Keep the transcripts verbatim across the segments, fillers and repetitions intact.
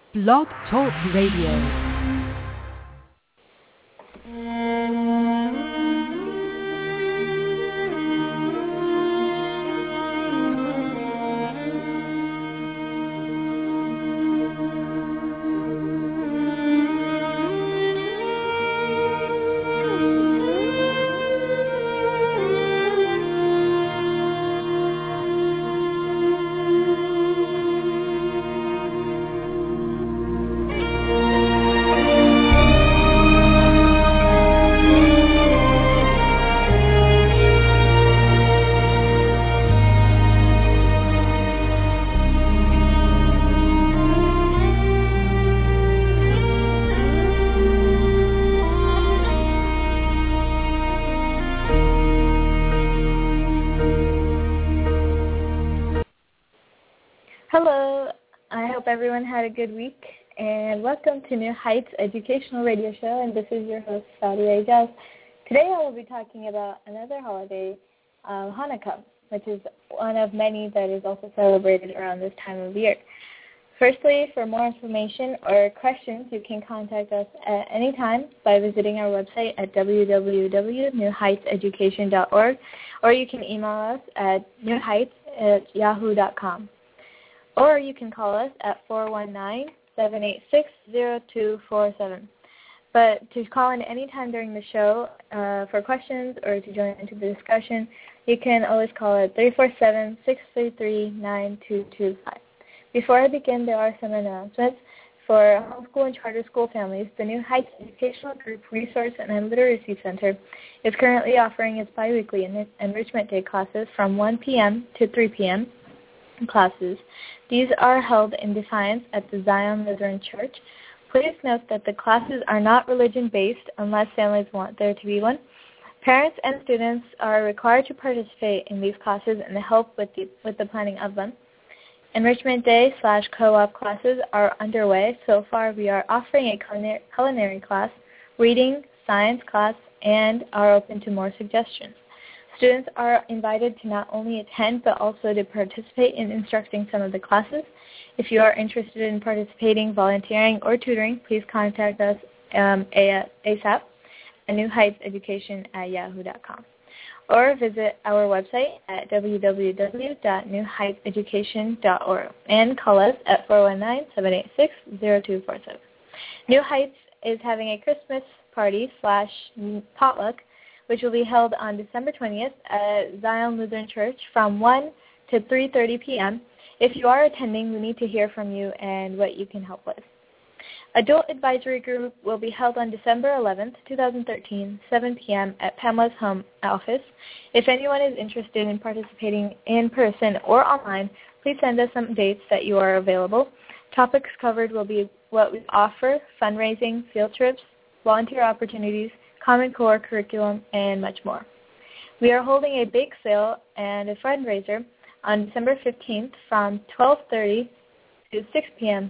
Blog Talk Radio. Hello, I hope everyone had a good week, and welcome to New Heights Educational Radio Show, and this is your host, Saudi Ajaz. Today I will be talking about another holiday, uh, Hanukkah, which is one of many that is also celebrated around this time of year. Firstly, for more information or questions, you can contact us at any time by visiting our website at w w w dot new heights education dot org, or you can email us at new heights at yahoo dot com. Or you can call us at four one nine, seven eight six, zero two four seven. But to call in any time during the show uh, for questions or to join into the discussion, you can always call at three four seven, six three three, nine two two five. Before I begin, there are some announcements. For homeschool and charter school families, the New Heights Educational Group Resource and Literacy Center is currently offering its biweekly en- Enrichment Day classes from one p.m. to three p.m. classes. These are held in Defiance at the Zion Lutheran Church. Please note that the classes are not religion-based unless families want there to be one. Parents and students are required to participate in these classes and help with the, with the planning of them. Enrichment Day slash co-op classes are underway. So far, we are offering a culinary, culinary class, reading, science class, and are open to more suggestions. Students are invited to not only attend, but also to participate in instructing some of the classes. If you are interested in participating, volunteering, or tutoring, please contact us um, ASAP at new heights education at yahoo dot com. Or visit our website at w w w dot new heights education dot org and call us at four one nine, seven eight six, zero two four seven. New Heights is having a Christmas party slash potluck, which will be held on December twentieth at Zion Lutheran Church from one to three thirty p.m. If you are attending, we need to hear from you and what you can help with. Adult Advisory Group will be held on December eleventh, twenty thirteen, seven p.m. at Pamela's home office. If anyone is interested in participating in person or online, please send us some dates that you are available. Topics covered will be what we offer, fundraising, field trips, volunteer opportunities, Common Core curriculum, and much more. We are holding a bake sale and a fundraiser on December fifteenth from twelve thirty to six p.m.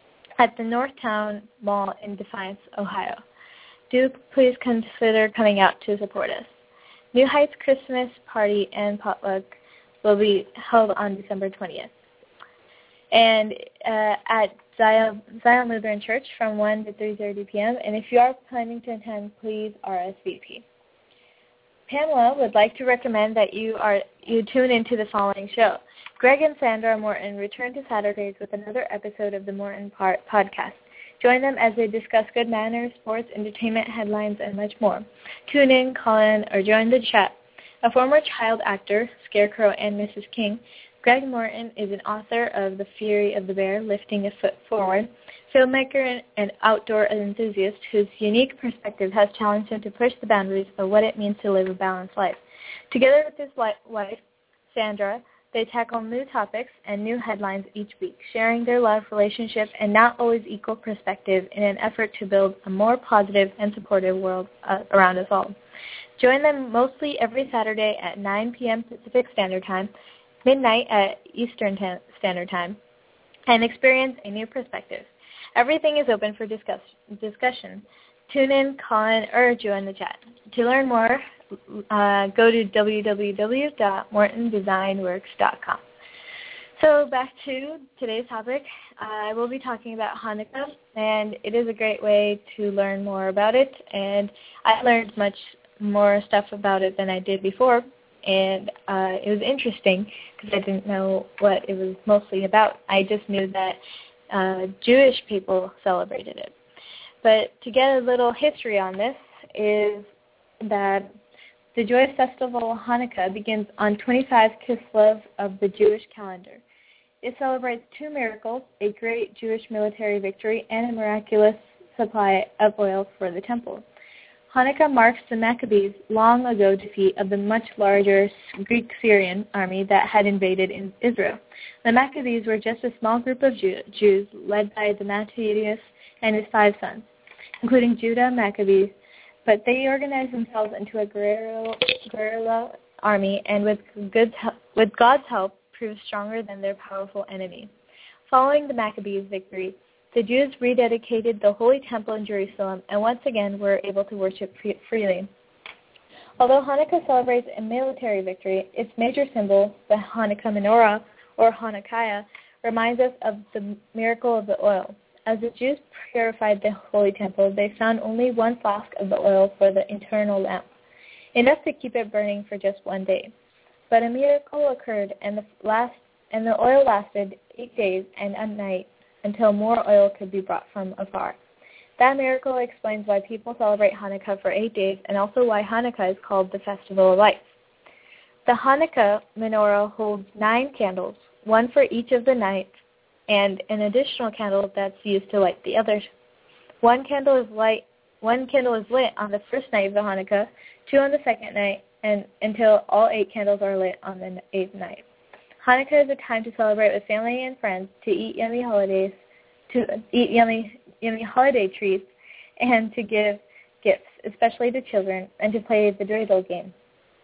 at the Northtown Mall in Defiance, Ohio. Do please consider coming out to support us. New Heights Christmas Party and Potluck will be held on December twentieth. And uh, at Zion, Zion Lutheran Church from one to three thirty p.m. And if you are planning to attend, please R S V P. Pamela would like to recommend that you are you tune into the following show. Greg and Sandra Morton return to Saturdays with another episode of the Morton Part Podcast. Join them as they discuss good manners, sports, entertainment, headlines, and much more. Tune in, call in, or join the chat. A former child actor, Scarecrow and Missus King, Greg Morton is an author of The Fury of the Bear, Lifting a Foot Forward, filmmaker and outdoor enthusiast whose unique perspective has challenged him to push the boundaries of what it means to live a balanced life. Together with his wife, Sandra, they tackle new topics and new headlines each week, sharing their love, relationship, and not always equal perspective in an effort to build a more positive and supportive world uh, around us all. Join them mostly every Saturday at nine p.m. Pacific Standard Time, midnight at Eastern Standard Time, and experience a new perspective. Everything is open for discuss- discussion. Tune in, call in, or join the chat. To learn more, uh, go to w w w dot morton design works dot com. So back to today's topic. I will be talking about Hanukkah, and it is a great way to learn more about it. And I learned much more stuff about it than I did before, and uh, it was interesting because I didn't know what it was mostly about. I just knew that uh, Jewish people celebrated it. But to get a little history on this is that the joyous festival Hanukkah begins on twenty-fifth Kislev of the Jewish calendar. It celebrates two miracles, a great Jewish military victory, and a miraculous supply of oil for the temple. Hanukkah marks the Maccabees' long ago defeat of the much larger Greek Syrian army that had invaded in Israel. The Maccabees were just a small group of Jew- Jews led by the Mattathias and his five sons, including Judah Maccabees, but they organized themselves into a guerrilla, guerrilla army and with, good, with God's help proved stronger than their powerful enemy. Following the Maccabees' victory, the Jews rededicated the Holy Temple in Jerusalem and once again were able to worship freely. Although Hanukkah celebrates a military victory, its major symbol, the Hanukkah menorah, or Hanukkah, reminds us of the miracle of the oil. As the Jews purified the Holy Temple, they found only one flask of the oil for the internal lamp, enough to keep it burning for just one day. But a miracle occurred, and the last and the oil lasted eight days and a night until more oil could be brought from afar. That miracle explains why people celebrate Hanukkah for eight days, and also why Hanukkah is called the Festival of Lights. The Hanukkah menorah holds nine candles, one for each of the nights, and an additional candle that's used to light the others. One candle is light. One candle is lit on the first night of the Hanukkah, two on the second night, and until all eight candles are lit on the eighth night. Hanukkah is a time to celebrate with family and friends, to eat yummy holidays, to eat yummy yummy holiday treats, and to give gifts, especially to children, and to play the dreidel game.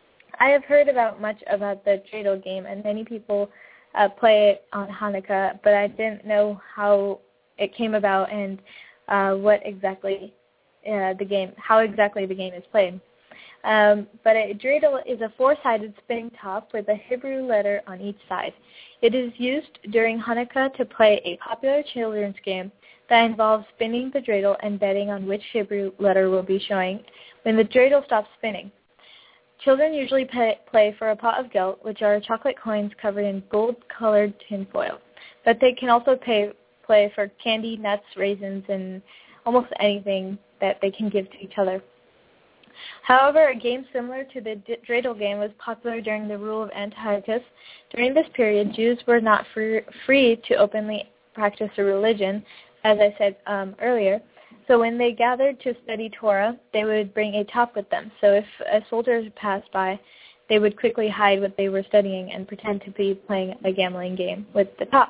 I have heard about much about the dreidel game, and many people uh, play it on Hanukkah, but I didn't know how it came about and uh, what exactly uh, the game, how exactly the game is played. Um, but a dreidel is a four-sided spinning top with a Hebrew letter on each side. It is used during Hanukkah to play a popular children's game that involves spinning the dreidel and betting on which Hebrew letter will be showing when the dreidel stops spinning. Children usually pay, play for a pot of gelt, which are chocolate coins covered in gold-colored tinfoil. But they can also pay, play for candy, nuts, raisins, and almost anything that they can give to each other. However, a game similar to the dreidel game was popular during the rule of Antiochus. During this period, Jews were not free, free to openly practice a religion, as I said um, earlier. So when they gathered to study Torah, they would bring a top with them. So if a soldier passed by, they would quickly hide what they were studying and pretend to be playing a gambling game with the top.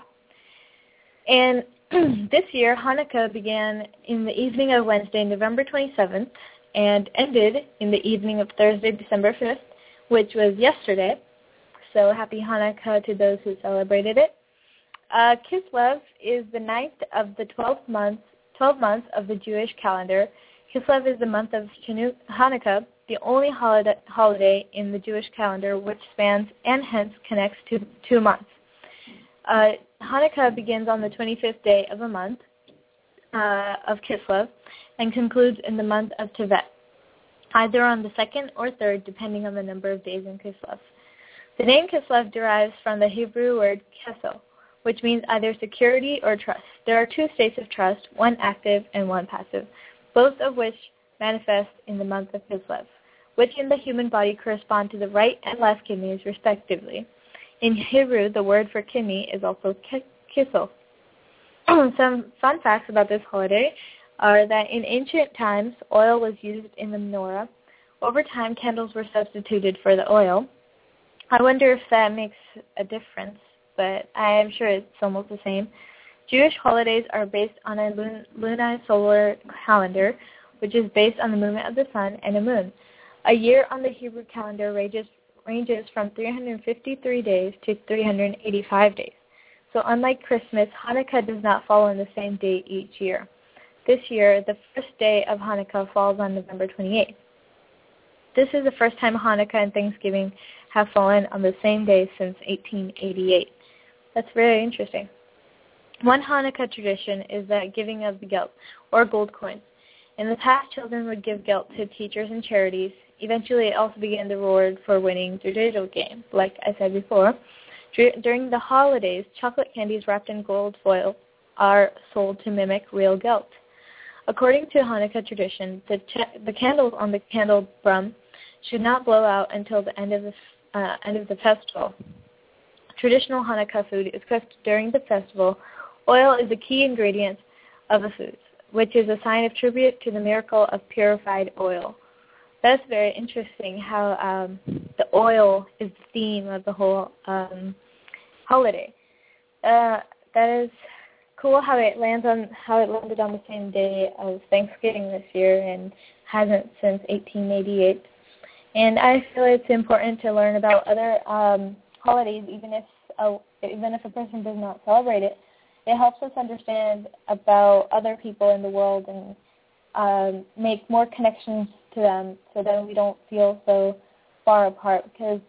And this year, Hanukkah began in the evening of Wednesday, November twenty-seventh, and ended in the evening of Thursday, December fifth, which was yesterday. So happy Hanukkah to those who celebrated it. Uh, Kislev is the ninth of the twelfth months, twelve months of the Jewish calendar. Kislev is the month of Hanukkah, the only holiday, holiday in the Jewish calendar which spans and hence connects to two months. Uh, Hanukkah begins on the twenty-fifth day of a month uh, of Kislev and concludes in the month of Tevet, either on the second or third, depending on the number of days in Kislev. The name Kislev derives from the Hebrew word kesel, which means either security or trust. There are two states of trust, one active and one passive, both of which manifest in the month of Kislev, which in the human body correspond to the right and left kidneys, respectively. In Hebrew, the word for kidney is also kisel. Some fun facts about this holiday are that in ancient times, oil was used in the menorah. Over time, candles were substituted for the oil. I wonder if that makes a difference, but I am sure it's almost the same. Jewish holidays are based on a lun- lunisolar calendar, which is based on the movement of the sun and the moon. A year on the Hebrew calendar ranges, ranges from three hundred fifty-three days to three hundred eighty-five days. So unlike Christmas, Hanukkah does not fall on the same day each year. This year, the first day of Hanukkah falls on November twenty-eighth. This is the first time Hanukkah and Thanksgiving have fallen on the same day since eighteen eighty-eight. That's very interesting. One Hanukkah tradition is the giving of the gelt, or gold coins. In the past, children would give gelt to teachers and charities. Eventually, it also began the reward for winning the digital game, like I said before. During the holidays, chocolate candies wrapped in gold foil are sold to mimic real gelt. According to Hanukkah tradition, the, ch- the candles on the candle brum should not blow out until the end of the, uh, end of the festival. Traditional Hanukkah food is cooked during the festival. Oil is a key ingredient of the foods, which is a sign of tribute to the miracle of purified oil. That's very interesting how um, the oil is the theme of the whole um, holiday. Uh, that is cool how it lands on how it landed on the same day of Thanksgiving this year and hasn't since eighteen eighty-eight. And I feel it's important to learn about other um, holidays, even if a, even if a person does not celebrate it. It helps us understand about other people in the world and um, make more connections to them so that we don't feel so far apart, because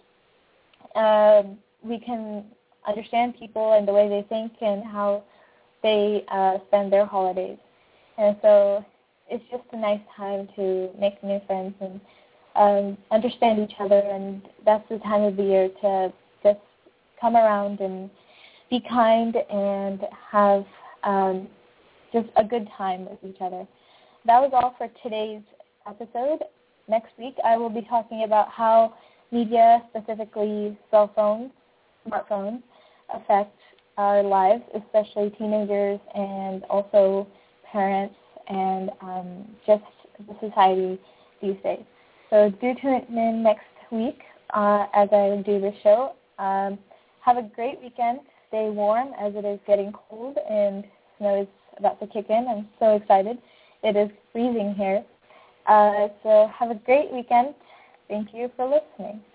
um, we can understand people and the way they think and how they uh, spend their holidays. And so it's just a nice time to make new friends and um, understand each other, and that's the time of the year to just come around and be kind and have um, just a good time with each other. That was all for today's episode. Next week I will be talking about how media, specifically cell phones, smartphones, affect our lives, especially teenagers and also parents and um, just the society these days. So do tune in next week uh, as I do this show. Um, have a great weekend. Stay warm as it is getting cold and snow is about to kick in. I'm so excited. It is freezing here. Uh, so have a great weekend. Thank you for listening.